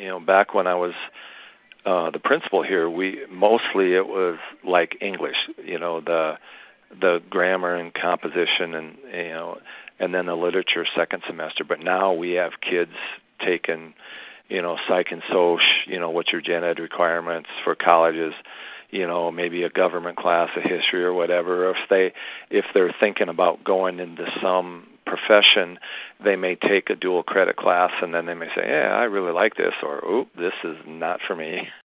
back when I was the principal here, mostly it was like English, the grammar and composition and then the literature second semester. But now we have kids taking, psych and soc, what's your gen ed requirements for colleges, maybe a government class, a history or whatever. If they're thinking about going into some profession, they may take a dual credit class and then they may say, yeah, I really like this, or, oop, this is not for me.